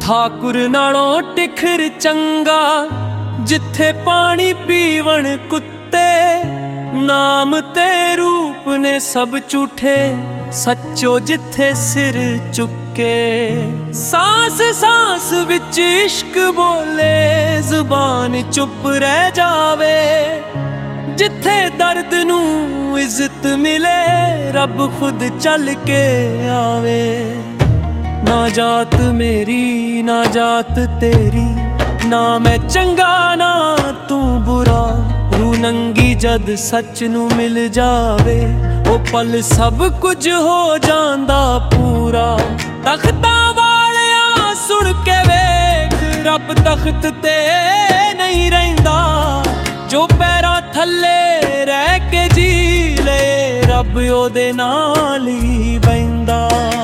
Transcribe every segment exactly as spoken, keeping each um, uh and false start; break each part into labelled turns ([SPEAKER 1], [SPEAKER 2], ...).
[SPEAKER 1] ਠਾकुर नालों टिखर चंगा, जिथे पानी पीवन कुत्ते। नाम ते रूप ने सब झूठे, सच्चो जिथे सिर चुके। सांस सांस विच इश्क बोले, जुबान चुप रह जावे। जिथे दर्द नू इज्जत मिले, रब खुद चल के आवे। ना जात मेरी ना जात तेरी, ना मैं चंगा ना तू बुरा। रूह नंगी जद सच नू मिल जावे, ओ पल सब कुछ हो जांदा पूरा। तख्ता वालिया सुन के वेख, रब तख्त ते नहीं रहिंदा। जो पैरां थल्ले रह के जी ले, रब ओदे नाल ही बहिंदा।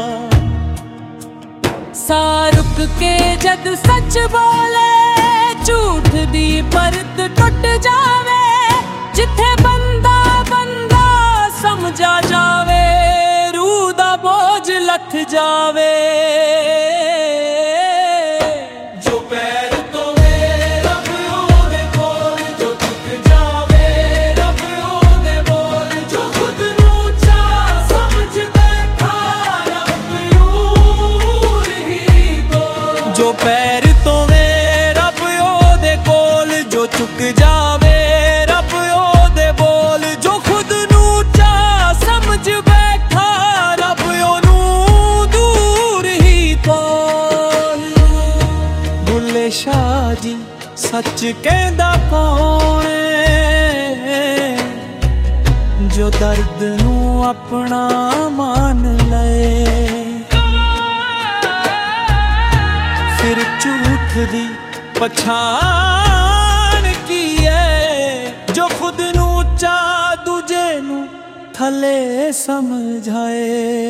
[SPEAKER 2] सा रुक के जद सच बोले, झूठ दी परत टुट जावे। जिथे बंदा बंदा समझा जावे, रूह दा बोझ लथ जावे।
[SPEAKER 1] जो पैर धोवे रब ओदे कोल, जो झुक जावे रब ओदे बोल। जो खुद नू चा समझ बैठा, रब यूं ही बोल। जो पैर धोवे रब ओदे कोल, जो झुक जावे रब ओदे बोल। जो खुद नू चा समझ बैठा, रब ओनू दूर ही तोल। बुल्ले शाह जी सच कहंदा कौन है, जो दर्द नू अपना मान ले। फिर झूठ दी पछाण की है, जो खुद नू चा दूजे नू थले समझाए।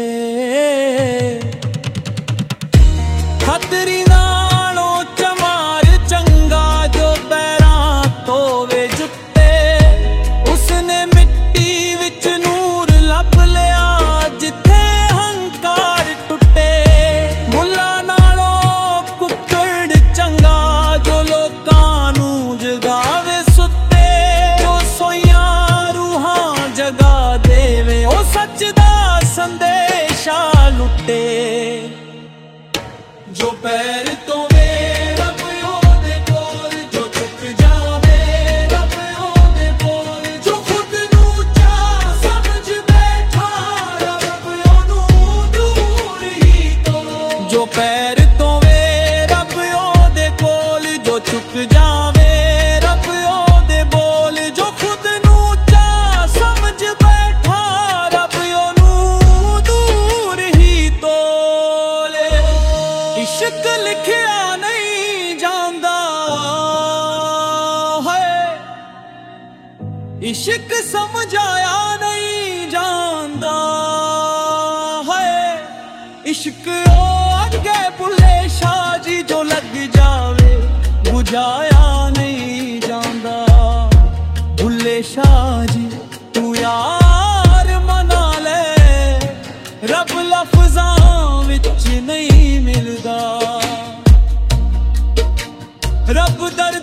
[SPEAKER 1] खतरी नालों चमार चंगा, जो पैरां धोवे जुत्ते। उसने मिट्टी विच नूर लभ लिया, जिथे हंकार टुटे। मुल्ला नालों कुक्कड़ चंगा, जो लोकां नू जगावे सुत्ते। जो सोइयां रूहां जगा देवे, ओ सच दा संदेशा लुटे। जो पैर धोवे रब ओदे कोल, जो झुक जावे रब ओदे बोल। जो खुद नू चा समझ बैठा, रब ओनू दूर ही तोल। जो पैर धोवे रब ओदे कोल, जो झुक जावे रब ओदे बोल। जो खुद नू चा समझ बैठा, रब ओनू दूर ही तोल। इश्क लिखिया नहीं जांदा है, इश्क समझाया नहीं जांदा है। इश्क ओ अगे बुल्ले शाह जी, जो लग जावे बुझाया नहीं जांदा। बुल्ले शाह जी तू यार मना ले, रब लफ्ज़ां विच नहीं मिलदा। रब दर